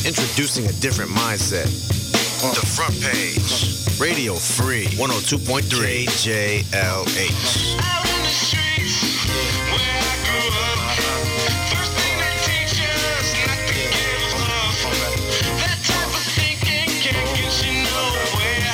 introducing a different mindset. The Front Page, Radio Free, 102.3 KJLH. Out in the streets where I grew up, first thing they teach us not to give up. That type of thinking can't get you nowhere.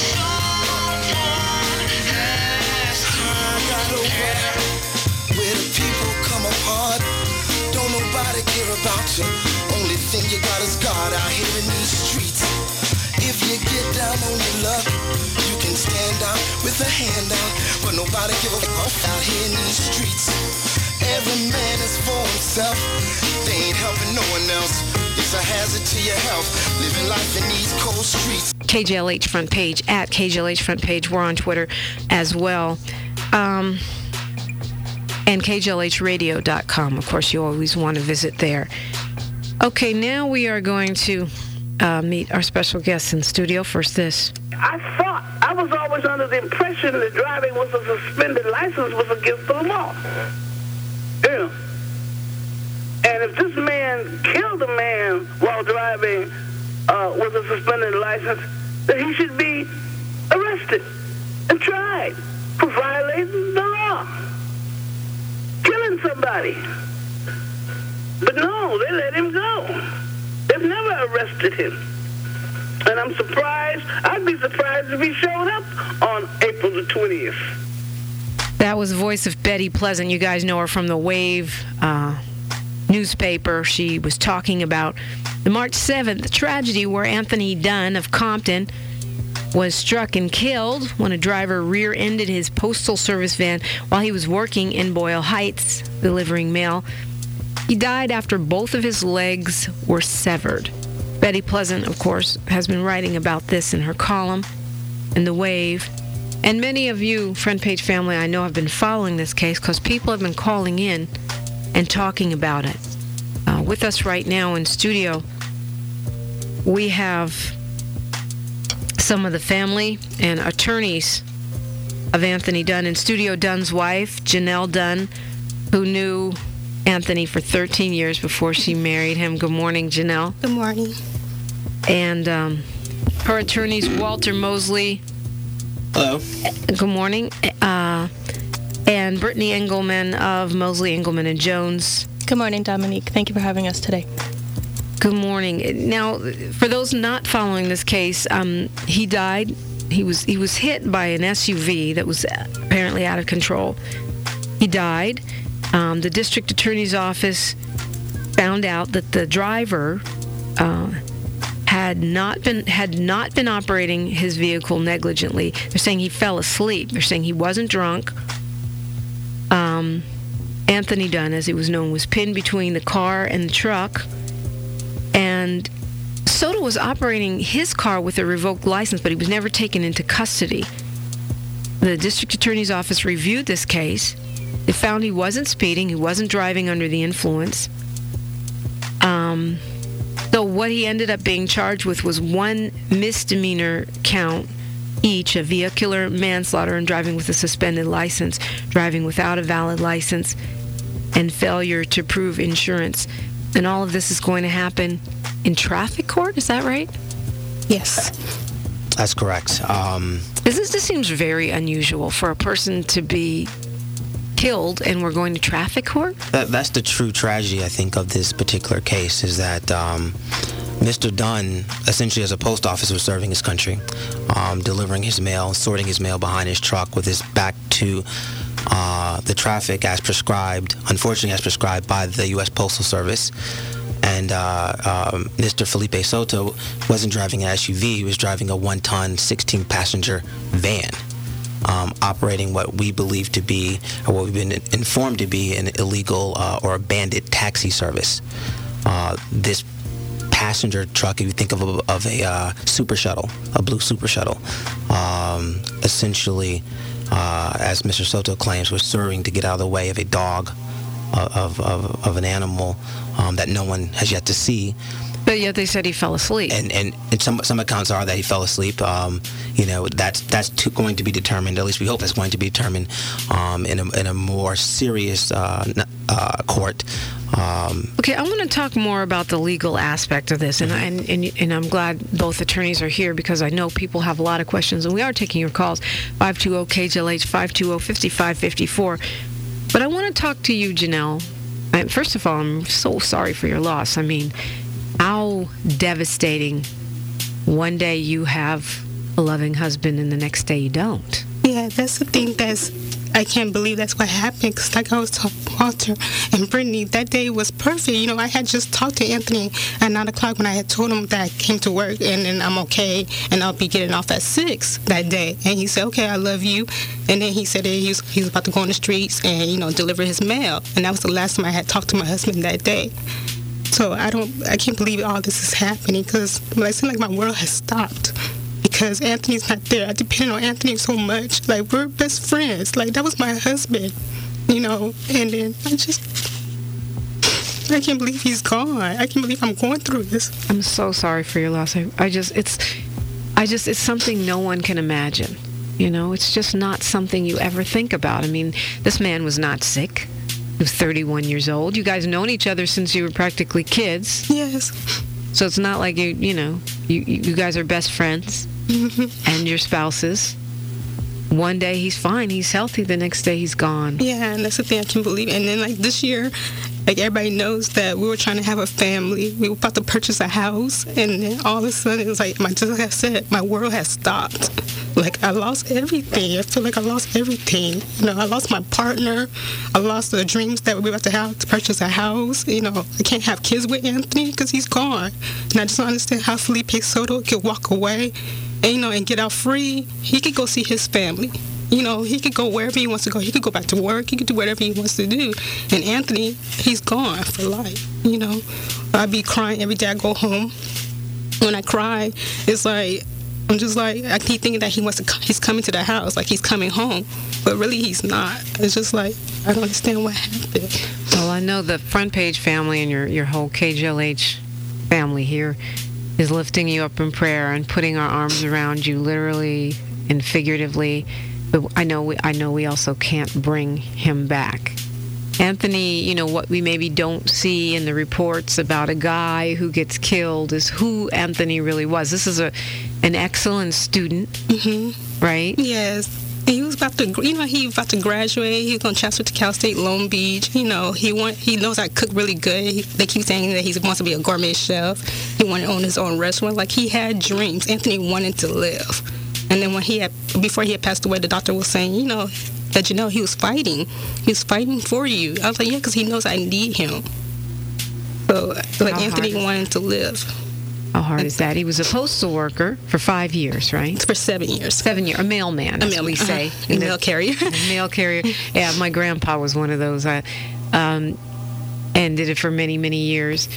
Someone has to care. Where the people come apart, don't nobody care about you. Only thing you got is God out here in these streets. If you get down on your luck, you can stand out with a hand out, but nobody give a fuck out here in these streets. Every man is for himself, they ain't helping no one else. It's a hazard to your health, living life in these cold streets. KJLH Front Page, at KJLH Front Page. We're on Twitter as well. And KJLHradio.com. Of course, you always want to visit there. Okay, now we are going to meet our special guests in studio. First, this. I was always under the impression that driving with a suspended license was against the law. Yeah. And if this man killed a man while driving with a suspended license, then he should be arrested and tried for violating the law, killing somebody. But no, they let him go. They've never arrested him. And I'm surprised. I'd be surprised if he showed up on April the 20th. That was the voice of Betty Pleasant. You guys know her from the Wave newspaper. She was talking about the March 7th tragedy where Anthony Dunn of Compton was struck and killed when a driver rear-ended his Postal Service van while he was working in Boyle Heights delivering mail. He died after both of his legs were severed. Betty Pleasant, of course, has been writing about this in her column in The Wave. And many of you, Front Page family, I know have been following this case because people have been calling in and talking about it. With us right now in studio, we have some of the family and attorneys of Anthony Dunn. In studio, Dunn's wife, Janelle Dunn, who knew Anthony for 13 years before she married him. Good morning, Janelle. Good morning. And her attorneys, Walter Mosley. Hello. Good morning. And Brittany Engelman of Mosley, Engelman & Jones. Good morning, Dominique. Thank you for having us today. Good morning. Now, for those not following this case, he died. He was hit by an SUV that was apparently out of control. He died. The district attorney's office found out that the driver had not been operating his vehicle negligently. They're saying he fell asleep. They're saying he wasn't drunk. Anthony Dunn, as he was known, was pinned between the car and the truck. And Soto was operating his car with a revoked license, but he was never taken into custody. The district attorney's office reviewed this case. They found he wasn't speeding. He wasn't driving under the influence. So what he ended up being charged with was one misdemeanor count each, of vehicular manslaughter and driving with a suspended license, driving without a valid license, and failure to prove insurance. And all of this is going to happen in traffic court. Is that right? Yes. That's correct. This seems very unusual for a person to be killed and we're going to traffic court? That's the true tragedy, I think, of this particular case, is that Mr. Dunn, essentially as a post officer, was serving his country, delivering his mail, sorting his mail behind his truck with his back to the traffic as prescribed, unfortunately as prescribed by the U.S. Postal Service. And Mr. Felipe Soto wasn't driving an SUV, he was driving a 1-ton, 16-passenger van, operating what we believe to be, or what we've been informed to be, an illegal or a bandit taxi service. This passenger truck, if you think of a super shuttle, a blue super shuttle, essentially, as Mr. Soto claims, was serving to get out of the way of a dog, of an animal that no one has yet to see. But yet they said he fell asleep. And some accounts are that he fell asleep. That's going to be determined. At least we hope that's going to be determined in a more serious court. Okay, I want to talk more about the legal aspect of this, and I'm glad both attorneys are here because I know people have a lot of questions, and we are taking your calls, 520-KJLH, 520-5554. But I want to talk to you, Janelle. First of all, I'm so sorry for your loss. I mean, how devastating. One day you have a loving husband, and the next day you don't. Yeah, that's the thing I can't believe that's what happened. Because like I was talking to Walter and Brittany, that day was perfect. You know, I had just talked to Anthony at 9 o'clock when I had told him that I came to work and then I'm okay and I'll be getting off at 6 that day. And he said, okay, I love you. And then he said that he was about to go on the streets and, you know, deliver his mail. And that was the last time I had talked to my husband that day. So I can't believe all this is happening because it seems like my world has stopped. Because Anthony's not there. I depend on Anthony so much. Like, we're best friends. Like, that was my husband, you know. And then I can't believe he's gone. I can't believe I'm going through this. I'm so sorry for your loss. It's something no one can imagine. You know, it's just not something you ever think about. I mean, this man was not sick. He was 31 years old. You guys known each other since you were practically kids. Yes. So it's not like you guys are best friends. And your spouses. One day he's fine, he's healthy, the next day he's gone. Yeah, and that's the thing I can't believe. And then like this year, like everybody knows that we were trying to have a family. We were about to purchase a house, and then all of a sudden it was like, just like I said, my world has stopped. Like I lost everything. I feel like I lost everything. You know, I lost my partner. I lost the dreams that we were about to have to purchase a house. You know, I can't have kids with Anthony because he's gone. And I just don't understand how Felipe Soto could walk away and, you know, and get out free. He could go see his family. You know, he could go wherever he wants to go. He could go back to work. He could do whatever he wants to do. And Anthony, he's gone for life, you know. I be crying every day I go home. When I cry, it's like, I'm just like, I keep thinking that he's coming to the house, like he's coming home. But really, he's not. It's just like, I don't understand what happened. Well, I know the Front Page family and your whole KJLH family here is lifting you up in prayer and putting our arms around you, literally and figuratively. But I know we also can't bring him back. Anthony, you know, what we maybe don't see in the reports about a guy who gets killed is who Anthony really was. This is an excellent student, right? Yes. And he was about to graduate. He was going to transfer to Cal State Long Beach. You know, he knows I cook really good. They keep saying that he wants to be a gourmet chef. He wanted to own his own restaurant. Like, he had dreams. Anthony wanted to live. And then before he had passed away, the doctor was saying, you know, that, you know, he was fighting. He was fighting for you. I was like, yeah, because he knows I need him. So, like, Anthony wanted to live. How hard is that? He was a postal worker for 5 years, right? For 7 years. 7 years. A mailman, as we say. A mail carrier. A mail carrier. Yeah, my grandpa was one of those. And did it for many, many years.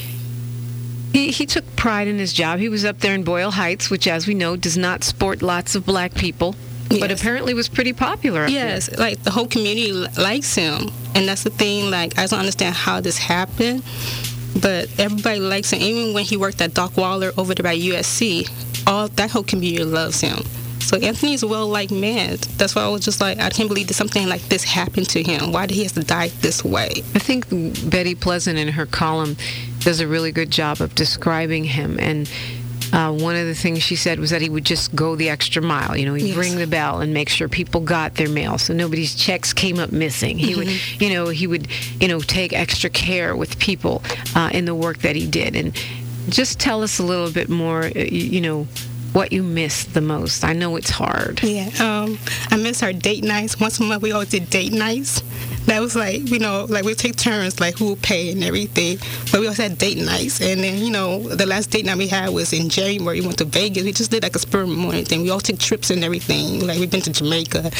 He took pride in his job. He was up there in Boyle Heights, which, as we know, does not sport lots of black people. Yes. But apparently was pretty popular up there. Like, the whole community likes him. And that's the thing, like, I don't understand how this happened. But everybody likes him. Even when he worked at Doc Waller over there by USC, that whole community loves him. So Anthony's a well-liked man. That's why I was just like, I can't believe that something like this happened to him. Why did he have to die this way? I think Betty Pleasant in her column does a really good job of describing him. And one of the things she said was that he would just go the extra mile. You know, he'd ring the bell and make sure people got their mail, so nobody's checks came up missing. He would take extra care with people in the work that he did. And just tell us a little bit more, what you miss the most. I know it's hard. Yeah, I miss our date nights. Once a month, we always did date nights. That was like, we take turns, like who would pay and everything. But we also had date nights. And then, the last date night we had was in January. We went to Vegas. We just did like a spur of the moment thing. We all took trips and everything. Like, we've been to Jamaica,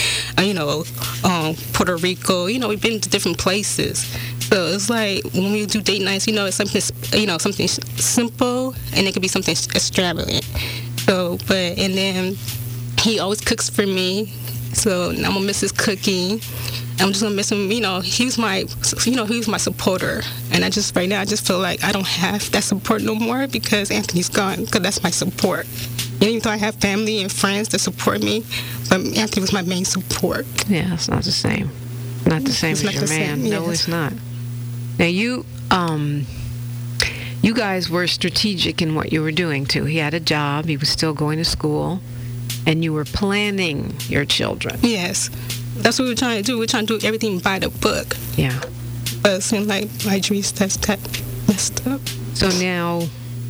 Puerto Rico. We've been to different places. So it's like when we do date nights, it's something, something simple, and it could be something extravagant. And then he always cooks for me, so I'm gonna miss his cooking. I'm just gonna miss him. He was my supporter, and I just feel like I don't have that support no more because Anthony's gone. Because that's my support. Even though I have family and friends that support me, but Anthony was my main support. Yeah, it's not the same. Not the same as your man. No, it's not. Now you guys were strategic in what you were doing too. He had a job. He was still going to school, and you were planning your children. Yes. That's what we were trying to do. We were trying to do everything by the book. Yeah. But it seemed like my dreams that messed up. So now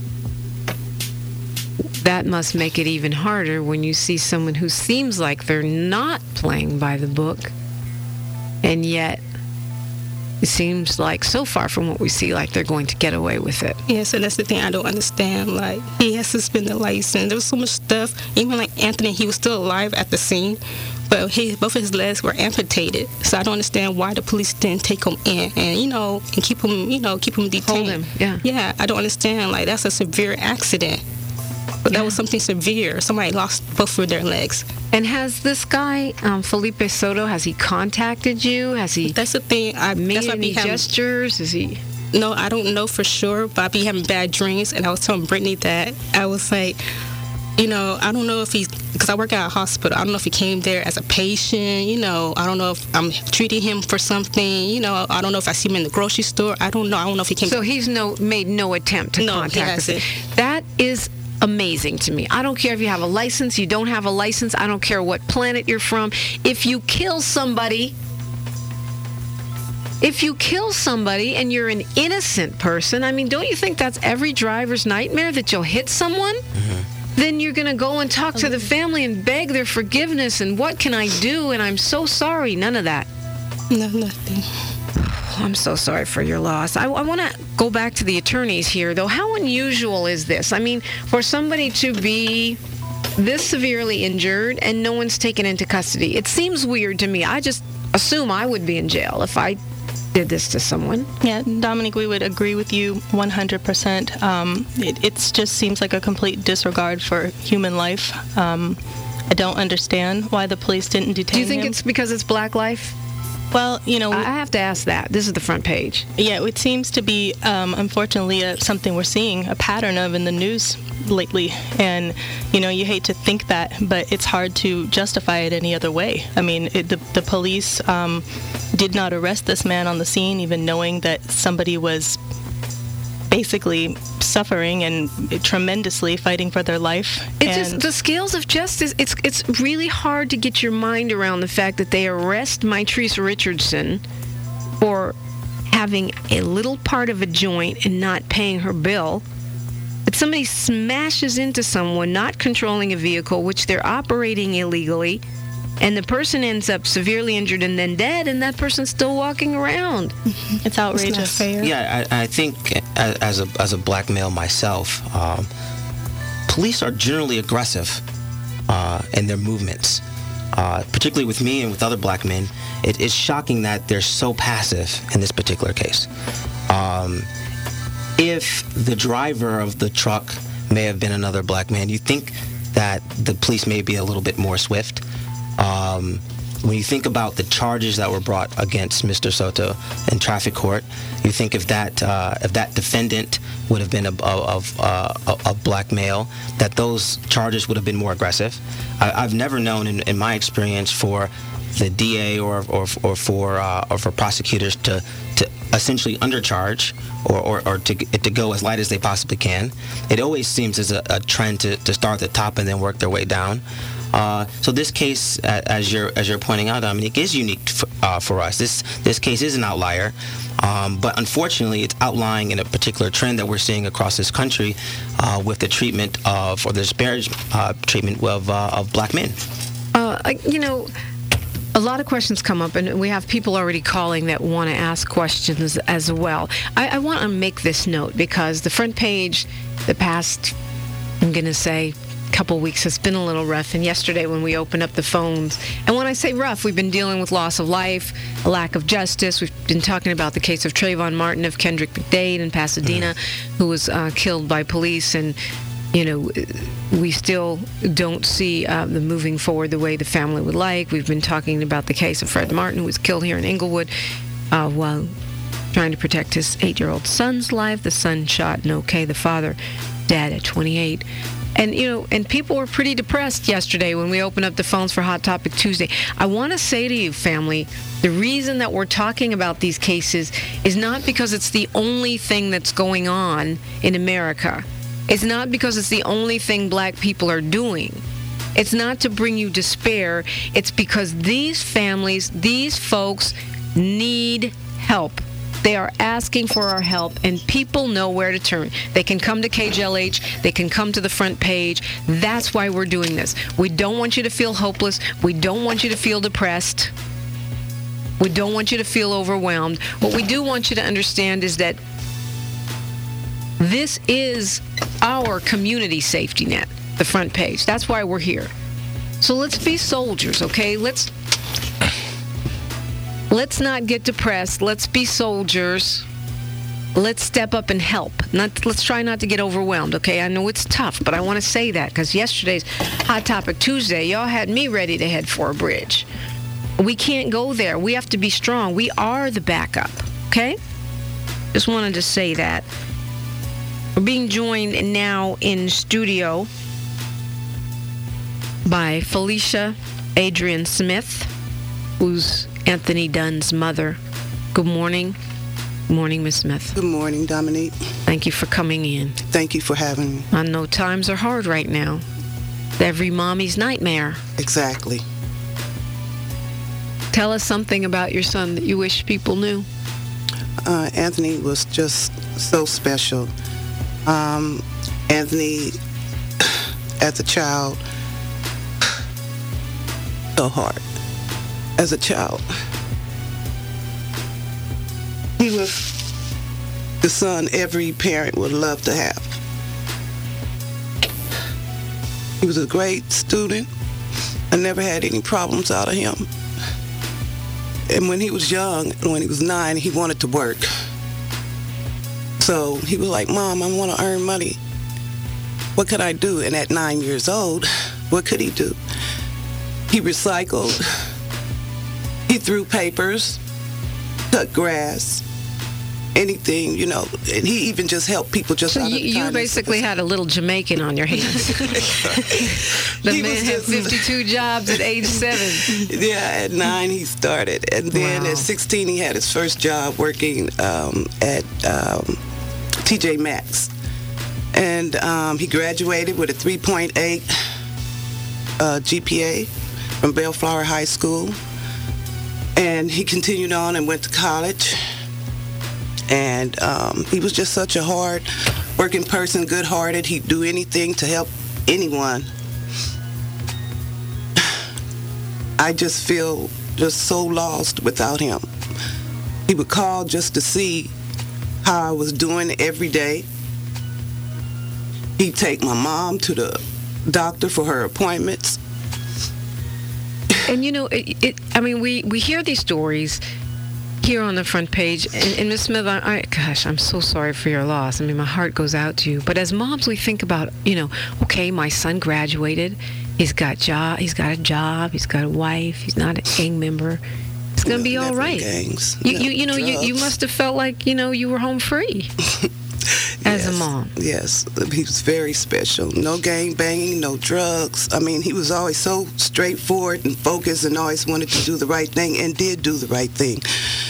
that must make it even harder when you see someone who seems like they're not playing by the book, and yet it seems like so far from what we see, like they're going to get away with it. Yeah, so that's the thing I don't understand. Like, he has suspended license. There was so much stuff. Even like Anthony, he was still alive at the scene, but both of his legs were amputated. So I don't understand why the police didn't take him in and keep him detained. Hold him, yeah. Yeah, I don't understand. Like, that's a severe accident. But that was something severe. Somebody lost both of their legs. And has this guy, Felipe Soto, has he contacted you? Has he That's the thing. made That's why I any be having, gestures? Is he? No, I don't know for sure, but I be having bad dreams. And I was telling Brittany that I was like, I don't know if because I work at a hospital. I don't know if he came there as a patient. I don't know if I'm treating him for something. I don't know if I see him in the grocery store. I don't know. I don't know if he came. So he's made no attempt to No, he contact us. hasn't. That is amazing to me. I don't care if you have a license, you don't have a license. I don't care what planet you're from. If you kill somebody and you're an innocent person, I mean, don't you think that's every driver's nightmare, that you'll hit someone? Mm-hmm. Then you're going to go and talk to the family and beg their forgiveness and what can I do? And I'm so sorry. None of that. No, nothing. I'm so sorry for your loss. I want to go back to the attorneys here, though. How unusual is this? I mean, for somebody to be this severely injured and no one's taken into custody. It seems weird to me. I just assume I would be in jail if I did this to someone. Yeah, Dominic, we would agree with you 100%. It just seems like a complete disregard for human life. I don't understand why the police didn't detain him. Do you think it's because it's Black life? Well, I have to ask that. This is the front page. Yeah, it seems to be, unfortunately, something we're seeing a pattern of in the news lately. And, you hate to think that, but it's hard to justify it any other way. I mean, the police did not arrest this man on the scene, even knowing that somebody was basically suffering and tremendously fighting for their life. It's just the scales of justice. It's really hard to get your mind around the fact that they arrest Mitrice Richardson for having a little part of a joint and not paying her bill. That somebody smashes into someone not controlling a vehicle, which they're operating illegally, and the person ends up severely injured and then dead, and that person's still walking around. It's outrageous. It's not fair. Yeah, I think as a black male myself, police are generally aggressive in their movements. Particularly with me and with other black men, it is shocking that they're so passive in this particular case. If the driver of the truck may have been another black man, you think that the police may be a little bit more swift. When you think about the charges that were brought against Mr. Soto in traffic court, you think if that defendant would have been a black male, that those charges would have been more aggressive. I've never known in my experience for the DA or for prosecutors to essentially undercharge or to go as light as they possibly can. It always seems as a trend to start at the top and then work their way down. So this case, as you're pointing out, Dominique, is unique for us. This case is an outlier, but unfortunately, it's outlying in a particular trend that we're seeing across this country with the treatment of, or the disparaged treatment of black men. A lot of questions come up, and we have people already calling that want to ask questions as well. I want to make this note because the front page, the past, I'm going to say, couple weeks has been a little rough, and yesterday when we opened up the phones, and when I say rough, we've been dealing with loss of life, a lack of justice. We've been talking about the case of Trayvon Martin of Kendrick McDade in Pasadena, who was killed by police, and we still don't see the moving forward the way the family would like. We've been talking about the case of Fred Martin, who was killed here in Inglewood while trying to protect his 8-year-old son's life. The son shot, and the father dead at 28. And, and people were pretty depressed yesterday when we opened up the phones for Hot Topic Tuesday. I want to say to you, family, the reason that we're talking about these cases is not because it's the only thing that's going on in America. It's not because it's the only thing black people are doing. It's not to bring you despair. It's because these families, these folks need help. They are asking for our help, and people know where to turn. They can come to KJLH. They can come to the front page. That's why we're doing this. We don't want you to feel hopeless. We don't want you to feel depressed. We don't want you to feel overwhelmed. What we do want you to understand is that this is our community safety net, the front page. That's why we're here. So let's be soldiers, okay? Let's not get depressed. Let's be soldiers. Let's step up and help. Let's try not to get overwhelmed, okay? I know it's tough, but I want to say that because yesterday's Hot Topic Tuesday, y'all had me ready to head for a bridge. We can't go there. We have to be strong. We are the backup, okay? Just wanted to say that. We're being joined now in studio by Felicia Adrian Smith, who's Anthony Dunn's mother. Good morning. Good morning, Miss Smith. Good morning, Dominique. Thank you for coming in. Thank you for having me. I know times are hard right now. Every mommy's nightmare. Exactly. Tell us something about your son that you wish people knew. Anthony was just so special. Anthony, as a child, so hard. As a child, he was the son every parent would love to have. He was a great student. I never had any problems out of him. And when he was young, when he was 9, he wanted to work. So he was like, Mom, I want to earn money. What could I do? And at 9 years old, what could he do? He recycled. He threw papers, cut grass, anything, and he even just helped people just so out of the you basically had a little Jamaican on your hands. The man had 52 jobs at age 7. Yeah, at 9 he started. And then at 16 he had his first job working at TJ Maxx. And he graduated with a 3.8 GPA from Bellflower High School. And he continued on and went to college. And he was just such a hard working person, good-hearted. He'd do anything to help anyone. I just feel just so lost without him. He would call just to see how I was doing every day. He'd take my mom to the doctor for her appointments. And we hear these stories here on the front page, and Ms. Smith, I'm so sorry for your loss. I mean, my heart goes out to you. But as moms, we think about, okay, my son graduated, he's got a job, he's got a wife, he's not a gang member. It's gonna be all right. Gangs, you must have felt like you were home free. As a mom. Yes, he was very special. No gang banging, no drugs. I mean, he was always so straightforward and focused and always wanted to do the right thing and did do the right thing.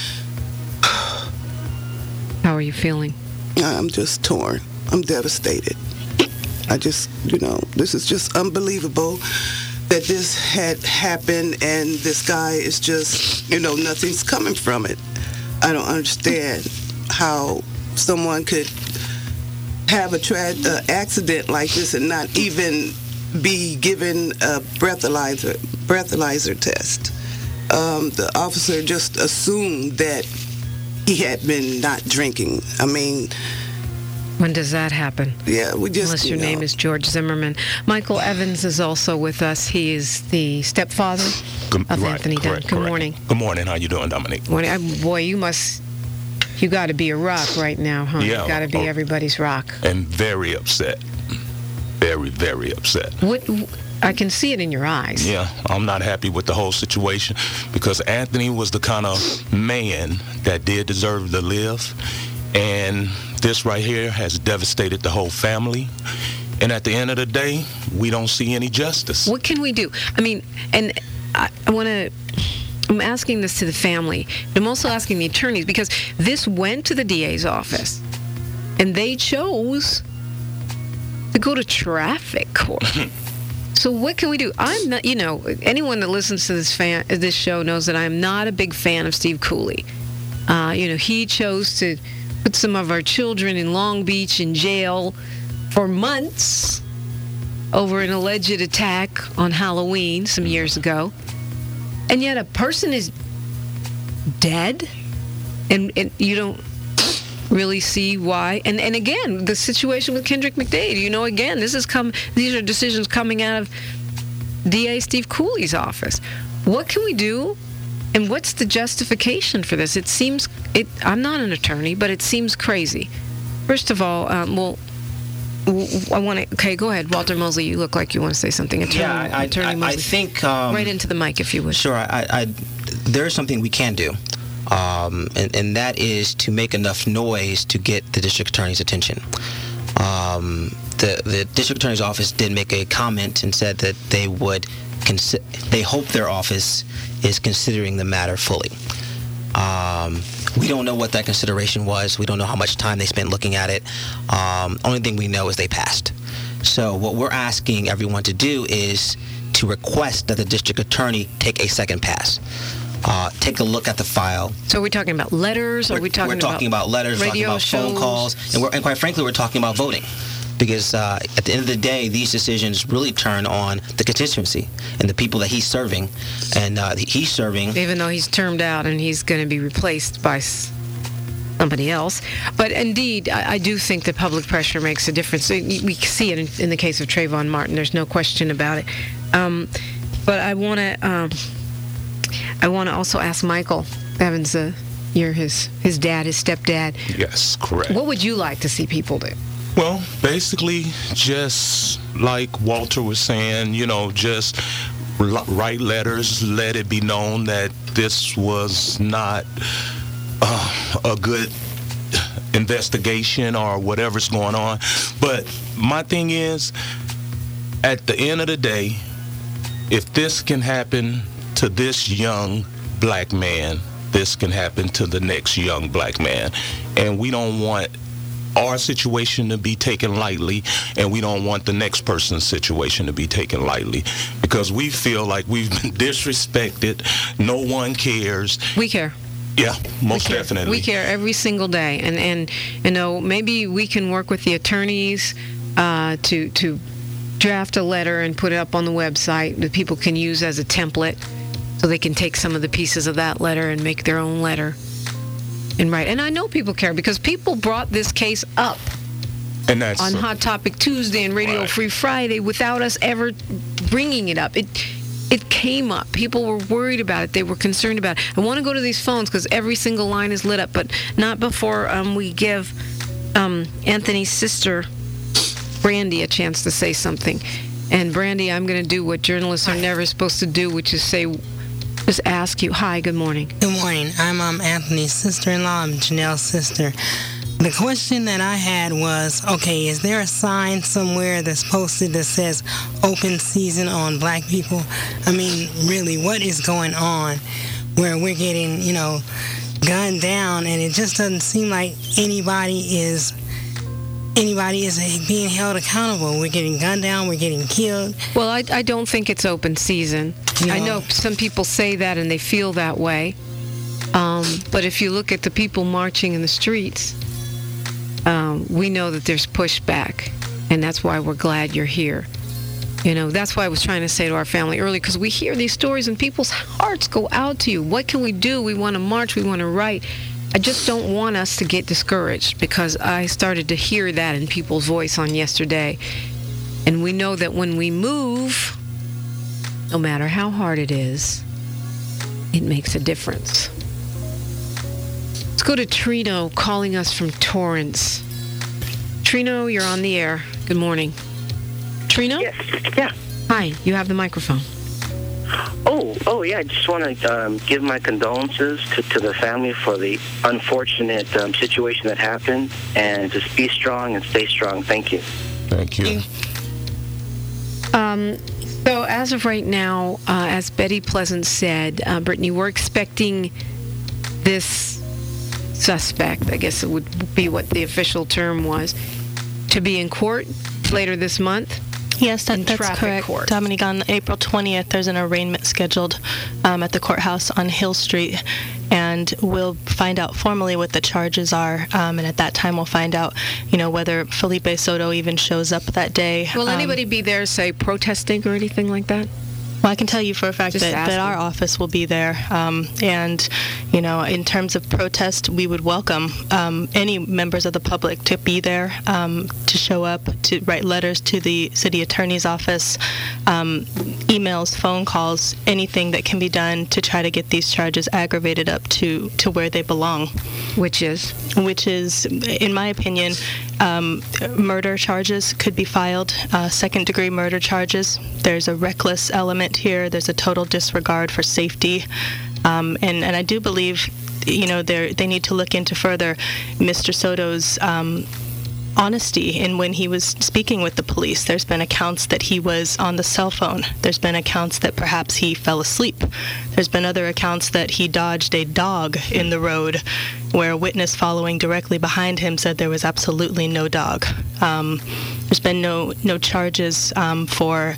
How are you feeling? I'm just torn. I'm devastated. I just, this is just unbelievable that this had happened and this guy is just, nothing's coming from it. I don't understand how someone could have a accident like this and not even be given a breathalyzer test. The officer just assumed that he had been not drinking. I mean, when does that happen? Yeah, we just... Unless your name is George Zimmerman. Michael Evans is also with us. He is the stepfather of Anthony Dunn. Good morning. Good morning. How you doing, Dominique? Morning. Boy, you got to be a rock right now, huh? Yeah. You got to be everybody's rock. And very upset. Very, very upset. I can see it in your eyes. Yeah, I'm not happy with the whole situation because Anthony was the kind of man that did deserve to live. And this right here has devastated the whole family. And at the end of the day, we don't see any justice. What can we do? I mean, and I'm asking this to the family. I'm also asking the attorneys, because this went to the DA's office, and they chose to go to traffic court. So what can we do? I'm not, anyone that listens to this show knows that I'm not a big fan of Steve Cooley. He chose to put some of our children in Long Beach in jail for months over an alleged attack on Halloween some years ago. And yet a person is dead, and you don't really see why. And again, the situation with Kendrick McDade, again, these are decisions coming out of DA Steve Cooley's office. What can we do? And what's the justification for this? I'm not an attorney, but it seems crazy. First of all, I want to. Okay, go ahead, Walter Mosley. You look like you want to say something. Attorney Mosley. I think right into the mic, if you would. Sure. There is something we can do, and that is to make enough noise to get the district attorney's attention. The district attorney's office did make a comment and said that they would they hope their office is considering the matter fully. We don't know what that consideration was. We don't know how much time they spent looking at it. Only thing we know is they passed. So what we're asking everyone to do is to request that the district attorney take a second pass. Take a look at the file. So are we talking about letters? Or We're talking about letters, we're talking about phone calls, and quite frankly, we're talking about voting. Because at the end of the day, these decisions really turn on the constituency and the people that he's serving. And he's serving... Even though he's termed out and he's going to be replaced by somebody else. But indeed, I do think that public pressure makes a difference. We see it in the case of Trayvon Martin. There's no question about it. But I want to also ask Michael Evans, you're his dad, his stepdad. Yes, correct. What would you like to see people do? Well, basically, just like Walter was saying, just write letters, let it be known that this was not a good investigation or whatever's going on. But my thing is, at the end of the day, if this can happen to this young black man, this can happen to the next young black man. And we don't want our situation to be taken lightly, and we don't want the next person's situation to be taken lightly, because we feel like we've been disrespected. No one cares. We care. Yeah, most definitely. We care every single day, and maybe we can work with the attorneys to draft a letter and put it up on the website that people can use as a template, so they can take some of the pieces of that letter and make their own letter. And right, and I know people care because people brought this case up and that's on Hot Topic Tuesday and Radio Free Friday without us ever bringing it up. It came up. People were worried about it. They were concerned about it. I want to go to these phones because every single line is lit up, but not before we give Anthony's sister, Brandy, a chance to say something. And Brandy, I'm going to do what journalists are never supposed to do, which is just ask you. Hi, good morning. Good morning. I'm Anthony's sister-in-law. I'm Janelle's sister. The question that I had was, okay, is there a sign somewhere that's posted that says open season on black people? I mean, really, what is going on where we're getting, gunned down, and it just doesn't seem like anybody is being held accountable. We're getting gunned down, we're getting killed. Well, I don't think it's open season. I know some people say that and they feel that way. But if you look at the people marching in the streets, we know that there's pushback, and that's why we're glad you're here. That's why I was trying to say to our family earlier, because we hear these stories and people's hearts go out to you. What can we do? We want to march, we want to write. I just don't want us to get discouraged, because I started to hear that in people's voice on yesterday. And we know that when we move, no matter how hard it is, it makes a difference. Let's go to Trino calling us from Torrance. Trino, you're on the air. Good morning. Trino? Yes. Yeah. Hi, you have the microphone. Oh, yeah. I just want to give my condolences to the family for the unfortunate situation that happened, and just be strong and stay strong. Thank you. Thank you. So as of right now, as Betty Pleasant said, Brittany, we're expecting this suspect, I guess it would be what the official term was, to be in court later this month. Yes, that's correct. Court. Dominique, on April 20th, there's an arraignment scheduled at the courthouse on Hill Street, and we'll find out formally what the charges are, and at that time we'll find out, whether Felipe Soto even shows up that day. Will anybody be there, say, protesting or anything like that? Well, I can tell you for a fact that our office will be there. And, in terms of protest, we would welcome any members of the public to be there, to show up, to write letters to the city attorney's office, emails, phone calls, anything that can be done to try to get these charges aggravated up to where they belong. Which is, in my opinion, murder charges could be filed, second-degree murder charges. There's a reckless element here. There's a total disregard for safety. And I do believe, they need to look into further Mr. Soto's honesty in when he was speaking with the police. There's been accounts that he was on the cell phone. There's been accounts that perhaps he fell asleep. There's been other accounts that he dodged a dog in the road, where a witness following directly behind him said there was absolutely no dog. There's been no charges for,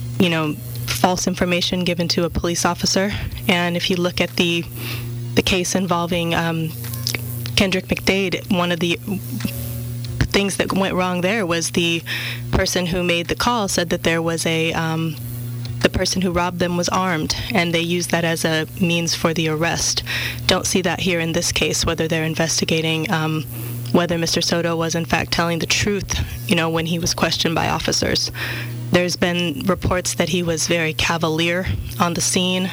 false information given to a police officer. And if you look at the case involving Kendrick McDade, one of the things that went wrong there was the person who made the call said that there was the person who robbed them was armed, and they used that as a means for the arrest. Don't see that here in this case, whether they're investigating whether Mr. Soto was in fact telling the truth, when he was questioned by officers. There's been reports that he was very cavalier on the scene,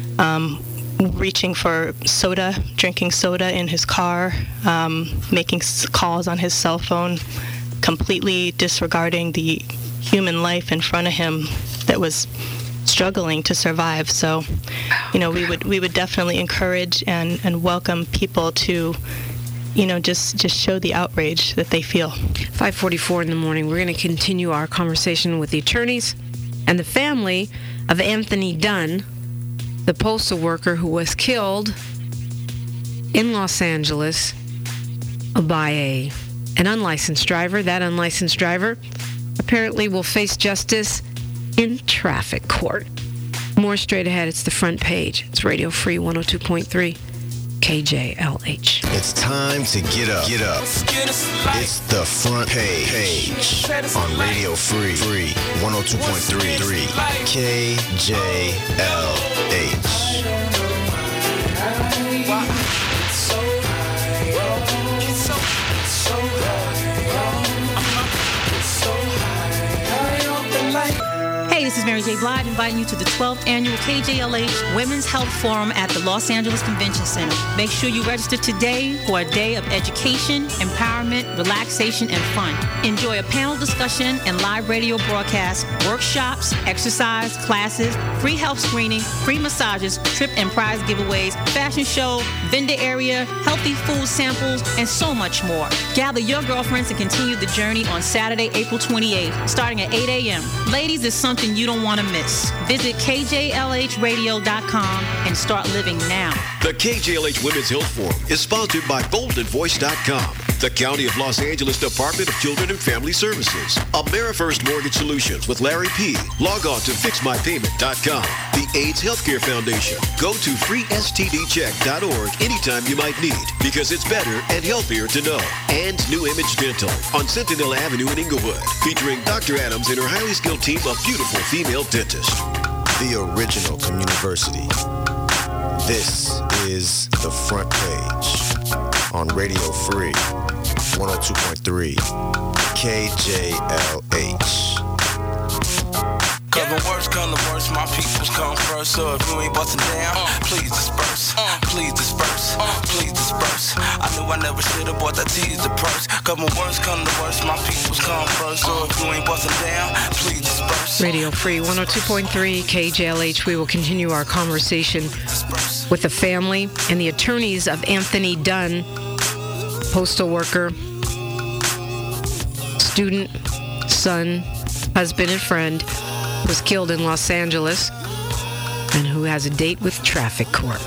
reaching for soda, drinking soda in his car, making calls on his cell phone, completely disregarding the human life in front of him that was struggling to survive. So, we would definitely encourage and welcome people to, just show the outrage that they feel. 5:44 in the morning. We're going to continue our conversation with the attorneys and the family of Anthony Dunn, the postal worker who was killed in Los Angeles by an unlicensed driver. That unlicensed driver apparently will face justice in traffic court. More straight ahead. It's the front page. It's Radio Free 102.3 KJLH. It's time to get up. Get up. It's the front page on Radio Free 102.3 KJLH. Hey, this is Mary J. Blige inviting you to the 12th Annual KJLH Women's Health Forum at the Los Angeles Convention Center. Make sure you register today for a day of education, empowerment, relaxation, and fun. Enjoy a panel discussion and live radio broadcasts, workshops, exercise, classes, free health screening, free massages, trip and prize giveaways, fashion show, vendor area, healthy food samples, and so much more. Gather your girlfriends and continue the journey on Saturday, April 28th, starting at 8 a.m. Ladies, it's something you don't want to miss. Visit KJLHradio.com and start living now. The KJLH Women's Health Forum is sponsored by GoldenVoice.com, the County of Los Angeles Department of Children and Family Services, AmeriFirst Mortgage Solutions with Larry P. Log on to FixMyPayment.com, the AIDS Healthcare Foundation. Go to FreeSTDCheck.org anytime you might need, because it's better and healthier to know. And New Image Dental on Sentinel Avenue in Inglewood, featuring Dr. Adams and her highly skilled team of beautiful female dentists. The original communiversity. This is the front page on Radio Free 102.3 KJLH. Cause when worst come to worst, my peoples come first. So if you ain't bustin' down, please disperse. Please disperse. Please disperse. I knew I never should've bought that tease the purse. Cause when worst come to worst, my peoples come first. So if you ain't bustin' down, please disperse. Radio Free 102.3 KJLH. We will continue our conversation with the family and the attorneys of Anthony Dunn, postal worker, student, son, husband, and friend, who was killed in Los Angeles and who has a date with traffic court.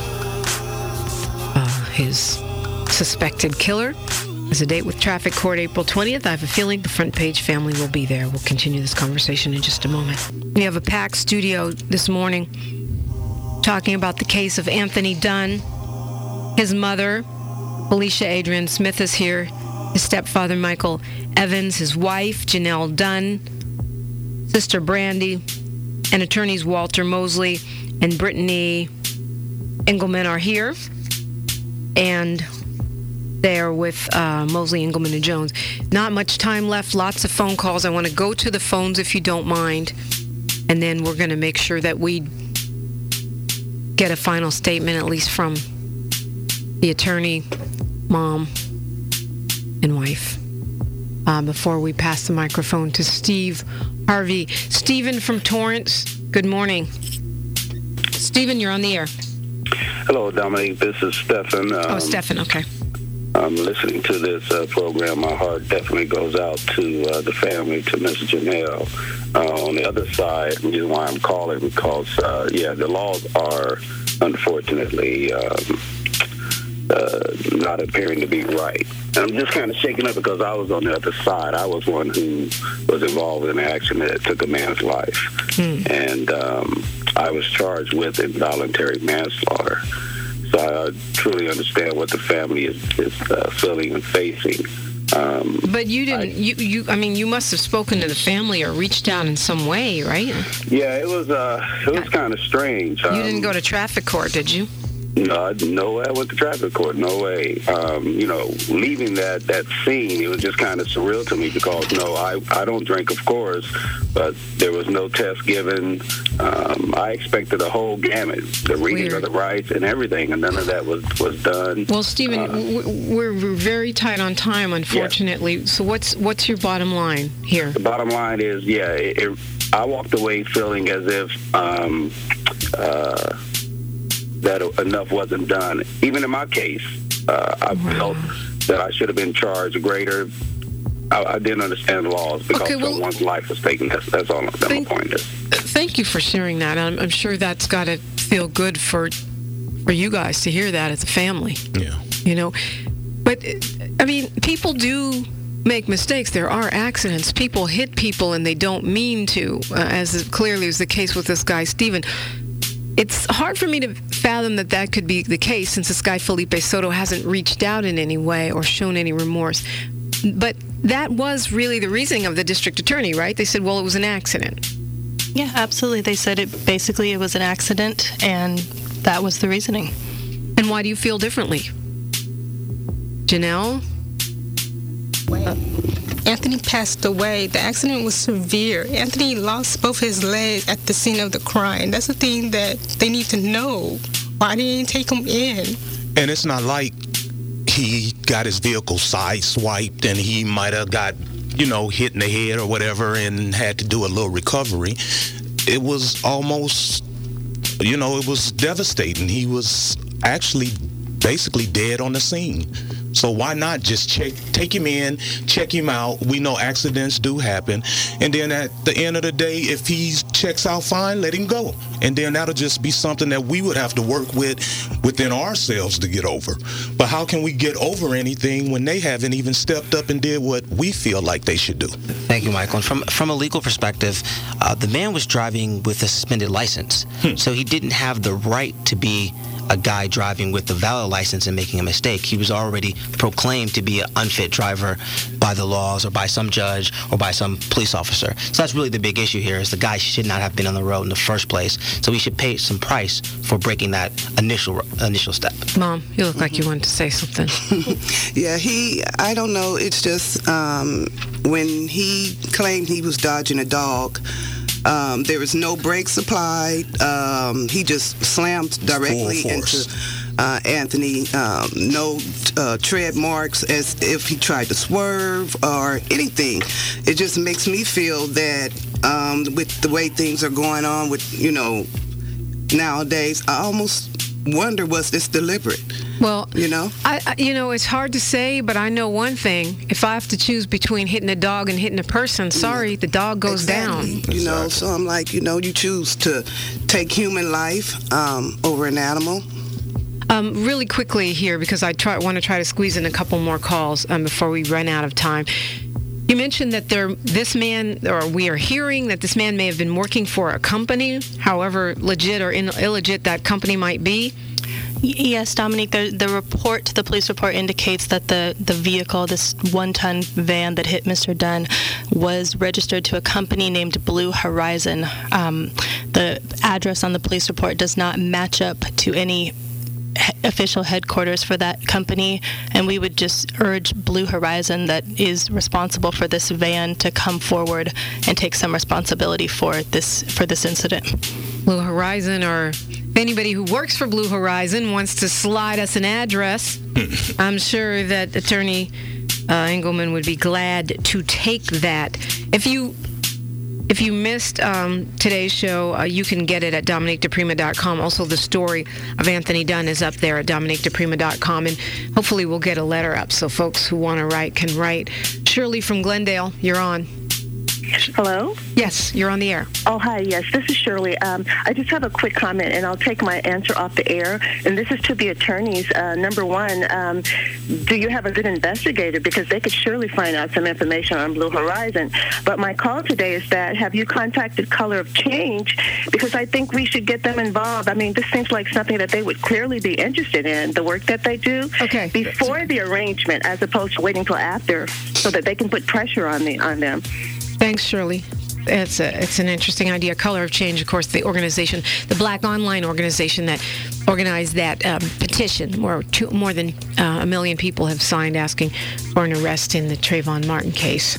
His suspected killer has a date with traffic court April 20th. I have a feeling the front page family will be there. We'll continue this conversation in just a moment. We have a packed studio this morning talking about the case of Anthony Dunn. His mother, Felicia Adrian Smith, is here. His stepfather, Michael Evans, his wife, Janelle Dunn, sister Brandy, and attorneys Walter Mosley and Brittany Engelman are here. And they are with Mosley, Engelman, and Jones. Not much time left, lots of phone calls. I want to go to the phones if you don't mind. And then we're going to make sure that we get a final statement, at least from the attorney, mom, and wife, before we pass the microphone to Steve Harvey. Stephen from Torrance, good morning. Stephen, you're on the air. Hello, Dominique. This is Stephen. Stephen, okay. I'm listening to this program. My heart definitely goes out to the family, to Miss Janelle. On the other side, the reason why I'm calling, because, the laws are, unfortunately, not appearing to be right. And I'm just kind of shaken up because I was on the other side. I was one who was involved in an accident that took a man's life. And I was charged with involuntary manslaughter. So I truly understand what the family is feeling and facing. But you didn't. You must have spoken to the family or reached out in some way, right? Yeah, it was kind of strange. You didn't go to traffic court, did you? No way I went to traffic court. No way. Leaving that scene, it was just kind of surreal to me because, I don't drink, of course, but there was no test given. I expected a whole gamut, the reading of the rights and everything, and none of that was done. Well, Stephen, we're very tight on time, unfortunately. Yeah. So what's your bottom line here? The bottom line is, I walked away feeling as if that enough wasn't done. Even in my case, I felt that I should have been charged greater. I didn't understand the laws because someone's life was taken. That's all. That's my point is. Thank you for sharing that. I'm sure that's got to feel good for you guys to hear that as a family. Yeah. But people do make mistakes. There are accidents. People hit people and they don't mean to, as clearly is the case with this guy, Stephen. It's hard for me to fathom that could be the case since this guy, Felipe Soto, hasn't reached out in any way or shown any remorse. But that was really the reasoning of the district attorney, right? They said, well, it was an accident. Yeah, absolutely. They said it was an accident, and that was the reasoning. And why do you feel differently? Janelle? Anthony passed away. The accident was severe. Anthony lost both his legs at the scene of the crime. That's the thing that they need to know. Why didn't they take him in? And it's not like he got his vehicle sideswiped and he might have got, hit in the head or whatever and had to do a little recovery. It was almost, it was devastating. He was actually basically dead on the scene. So why not just take him in, check him out? We know accidents do happen. And then at the end of the day, if he checks out fine, let him go. And then that'll just be something that we would have to work within ourselves to get over. But how can we get over anything when they haven't even stepped up and did what we feel like they should do? Thank you, Michael. And from a legal perspective, the man was driving with a suspended license. So he didn't have the right to be a guy driving with a valid license and making a mistake. He was already proclaimed to be an unfit driver by the laws or by some judge or by some police officer. So that's really the big issue here, is the guy should not have been on the road in the first place. So we should pay some price for breaking that initial step. Mom, you look like you wanted to say something. Yeah, I don't know. It's just when he claimed he was dodging a dog, there was no brakes applied. He just slammed directly into Anthony, no tread marks as if he tried to swerve or anything. It just makes me feel that with the way things are going on with, nowadays, I almost wonder, was this deliberate? Well, I it's hard to say, but I know one thing. If I have to choose between hitting a dog and hitting a person, sorry, the dog goes down. So I'm like, you choose to take human life over an animal. Really quickly here, because I want to try to squeeze in a couple more calls before we run out of time. You mentioned that we are hearing that this man may have been working for a company, however legit or illegit that company might be. Yes, Dominique, the police report indicates that the vehicle, this 1-ton van that hit Mr. Dunn, was registered to a company named Blue Horizon. The address on the police report does not match up to any official headquarters for that company, and we would just urge Blue Horizon, that is responsible for this van, to come forward and take some responsibility for this incident. Blue Horizon, or anybody who works for Blue Horizon wants to slide us an address, I'm sure that Attorney Engelman would be glad to take that. If you missed today's show, you can get it at DominiqueDePrima.com. Also, the story of Anthony Dunn is up there at DominiqueDePrima.com, and hopefully we'll get a letter up so folks who want to write can write. Shirley from Glendale, you're on. Hello? Yes, you're on the air. Oh, hi, yes, this is Shirley. I just have a quick comment, and I'll take my answer off the air. And this is to the attorneys. Number one, do you have a good investigator? Because they could surely find out some information on Blue Horizon. But my call today is that, have you contacted Color of Change? Because I think we should get them involved. I mean, this seems like something that they would clearly be interested in, the work that they do. Okay. Before the arrangement, as opposed to waiting till after, so that they can put pressure on them. Thanks, Shirley. It's an interesting idea. Color of Change, of course, the organization, the Black Online organization that organized that petition, where more than 1 million people have signed asking for an arrest in the Trayvon Martin case.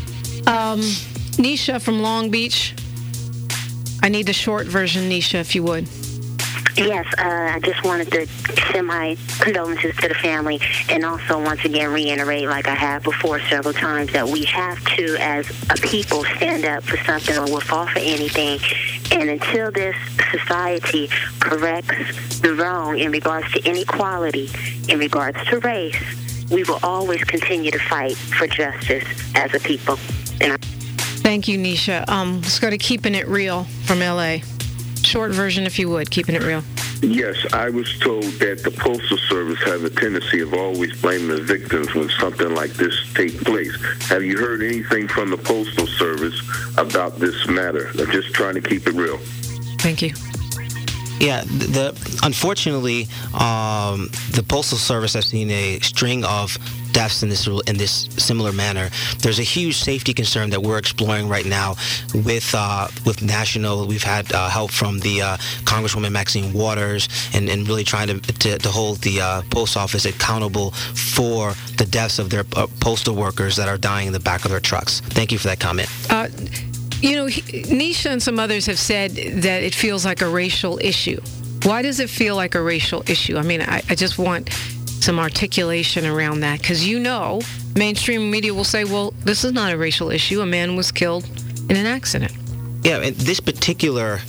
Nisha from Long Beach. I need the short version, Nisha, if you would. Yes, I just wanted to send my condolences to the family, and also once again reiterate, like I have before several times, that we have to, as a people, stand up for something or we'll fall for anything. And until this society corrects the wrong in regards to inequality, in regards to race, we will always continue to fight for justice as a people. Thank you, Nisha. Let's go to Keeping It Real from L.A. Short version, if you would. Keeping it real. Yes, I was told that the Postal Service has a tendency of always blaming the victims when something like this takes place. Have you heard anything from the Postal Service about this matter? I'm just trying to keep it real. Thank you. Yeah, unfortunately, the Postal Service has seen a string of deaths in this similar manner. There's a huge safety concern that we're exploring right now with national. We've had help from the Congresswoman Maxine Waters, and really trying to hold the post office accountable for the deaths of their postal workers that are dying in the back of their trucks. Thank you for that comment. Nisha and some others have said that it feels like a racial issue. Why does it feel like a racial issue? I mean, I just want some articulation around that, because mainstream media will say, well, this is not a racial issue. A man was killed in an accident. Yeah, and this particular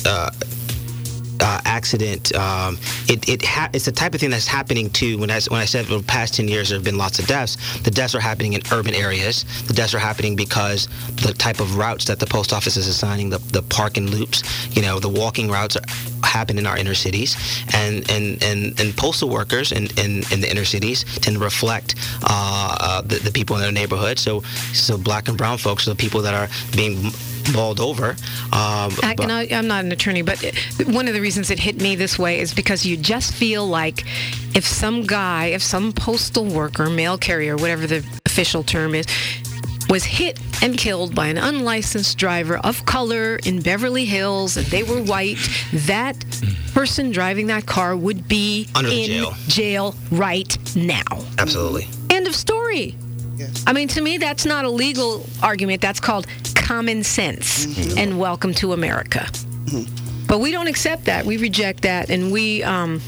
accident, it's the type of thing that's happening too. When I said for the past 10 years there have been lots of deaths, the deaths are happening in urban areas. The deaths are happening because the type of routes that the post office is assigning, the parking loops, the walking routes happen in our inner cities, and postal workers in the inner cities tend to reflect the people in their neighborhood. So black and brown folks are the people that are being balled over. I'm not an attorney, but one of the reasons it hit me this way is because you just feel like if some postal worker, mail carrier, whatever the official term is, was hit and killed by an unlicensed driver of color in Beverly Hills, and they were white, that person driving that car would be in jail right now. Absolutely. End of story. Yes. I mean, to me, that's not a legal argument. That's called common sense. Mm-hmm. And welcome to America. Mm-hmm. But we don't accept that. We reject that. And we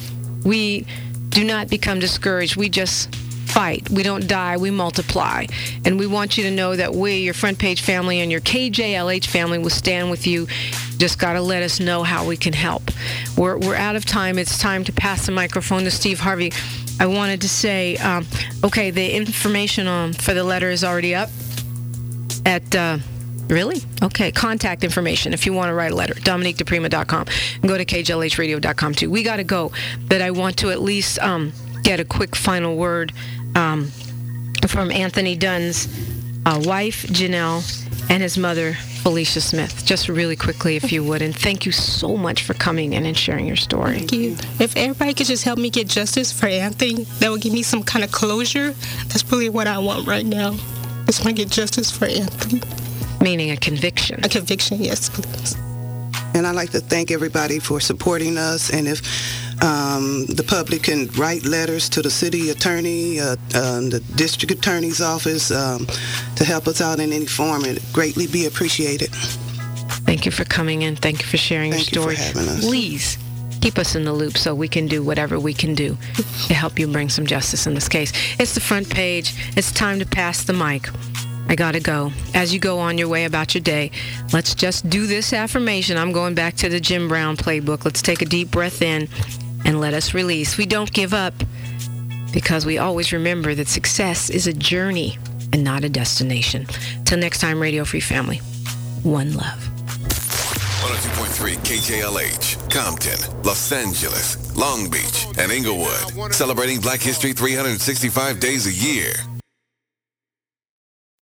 We do not become discouraged. We just fight. We don't die. We multiply. And we want you to know that we, your Front Page family and your KJLH family, will stand with you. Just got to let us know how we can help. We're out of time. It's time to pass the microphone to Steve Harvey. I wanted to say, okay, the information for the letter is already up at... Really? Okay. Contact information if you want to write a letter. DominiqueDePrima.com. And go to KJLHradio.com too. We got to go. But I want to at least get a quick final word from Anthony Dunn's wife, Janelle, and his mother, Felicia Smith. Just really quickly, if you would. And thank you so much for coming in and sharing your story. Thank you. If everybody could just help me get justice for Anthony, that would give me some kind of closure. That's really what I want right now. Just want to get justice for Anthony. Meaning a conviction. A conviction, yes, please. And I'd like to thank everybody for supporting us. And if the public can write letters to the city attorney, the district attorney's office to help us out in any form, it'd greatly be appreciated. Thank you for coming in. Thank you for sharing your story. Thank you for having us. Please keep us in the loop so we can do whatever we can do to help you bring some justice in this case. It's the Front Page. It's time to pass the mic. I gotta go. As you go on your way about your day, let's just do this affirmation. I'm going back to the Jim Brown playbook. Let's take a deep breath in and let us release. We don't give up because we always remember that success is a journey and not a destination. Till next time, Radio Free Family. One love. 102.3 KJLH, Compton, Los Angeles, Long Beach, and Inglewood. Celebrating Black History 365 days a year.